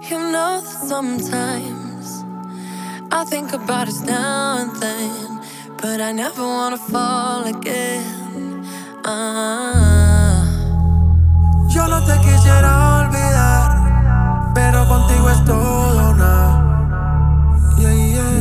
You know that sometimes I think about us now and then, but I never wanna fall again. Yo no te quisiera olvidar, pero contigo es todo nada. Yeah, yeah.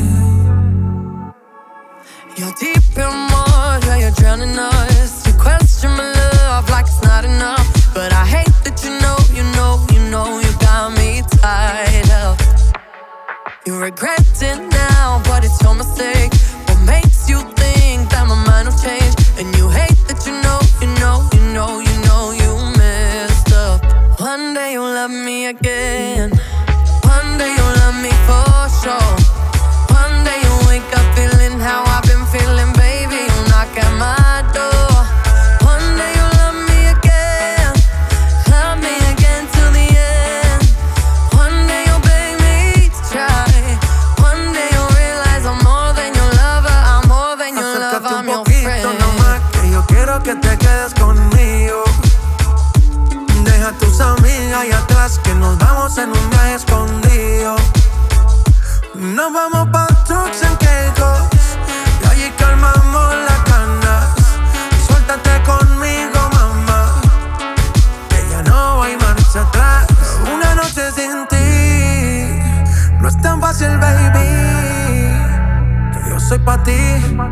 You're deep in water, you're drowning us. You question my love like it's not enough, but I hate that you know you got me tied up. You regret it now, but it's your mistake. What makes you think that my mind will change? And you hate that you know you messed up. One day you'll love me again. One day you'll love me for sure. One day you'll wake up feeling how I've been feeling, baby. You'll knock at my door. One day you'll love me again till the end. One day you'll beg me to try. One day you'll realize I'm more than your lover. I'm more than your lover, I'm your friend. No más, que yo quiero que te quedes conmigo. Deja a tus amigas ahí atrás, que nos vamos en un viaje escondido. Nos vamos pa' Turks and Caicos y allí calmamos las ganas. Suéltate conmigo, mamá, que ya no hay marcha atrás. Una noche sin ti no es tan fácil, baby, que yo soy pa' ti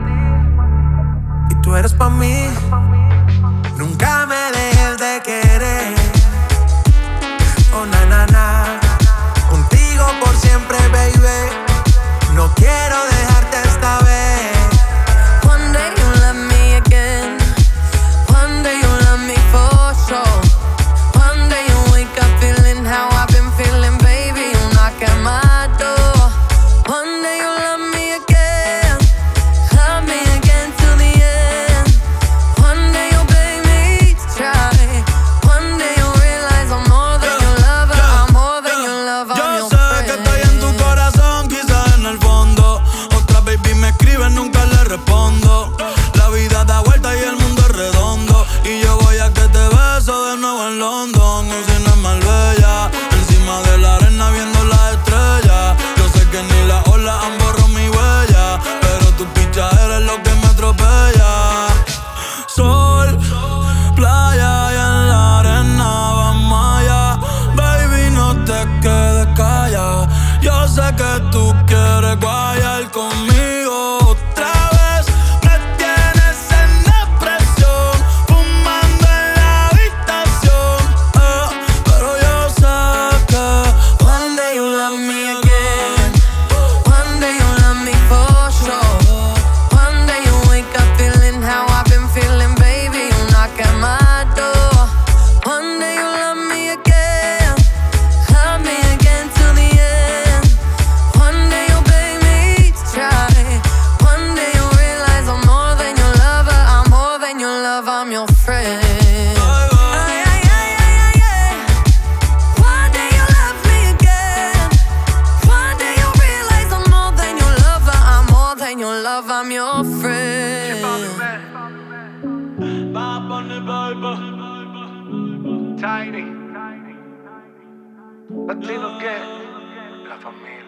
y tú eres pa' mí. Nunca me dejes de querer. Oh, na, na, na. Contigo por siempre, baby. No quiero dejarte esta vez. One day you'll love me again. One day you'll love me for sure. One day you'll wake up feeling how I've been feeling, baby. You'll knock at my door. One day you'll love me again till the end. One day you'll beg me to try. One day you'll realize I'm more than your lover. I'm more than your lover, I'm your friend. Yo sé que estoy en tu corazón, quizás en el fondo. Otra baby me escribe, nunca le respondo. La vida da vuelta y el mundo es redondo. Y yo voy a que te beso de nuevo en London. Cocina en Marbella, encima de la arena viendo las estrellas. Yo sé que ni las olas han borrado mi huella, pero tu picha eres lo que me atropella. Sol, playa y en la arena vamos allá. Baby, no te quedes callada. Yo sé que tú quieres guayar conmigo otra vez. Me tienes en depresión, fumando en la habitación. Pero yo sé que One day you'll love me again. One day you'll love me for sure. One day you'll wake up feeling how I've been feeling, baby. You'll knock at my door. One day you'll love me again till the end. One day you'll beg me to try. One day you'll realize I'm more than your lover. I'm more than your lover, I'm your friend. One day you'll love me again. One day you'll realize I'm more than your lover. I'm more than your lover, I'm your friend. Tiny. Latino que la familia.